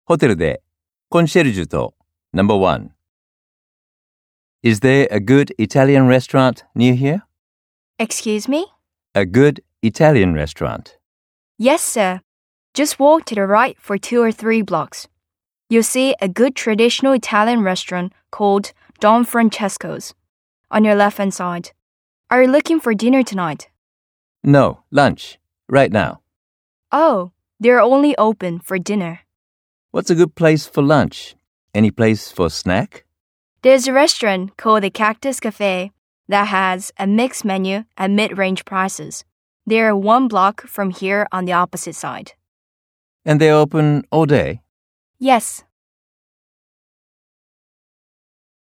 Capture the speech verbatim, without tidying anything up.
ホテルでコンシェルジュと Number one. Is there a good Italian restaurant near here? Excuse me? A good Italian restaurant. Yes, sir. Just walk to the right for two or three blocks. You'll see a good traditional Italian restaurant called Don Francesco's on your left-hand side. Are you looking for dinner tonight? No, lunch. Right now. Oh, they're only open for dinner. What's a good place for lunch? Any place for snack? There's a restaurant called the Cactus Cafe that has a mixed menu at mid-range prices. They're one block from here on the opposite side. And they're open all day? Yes.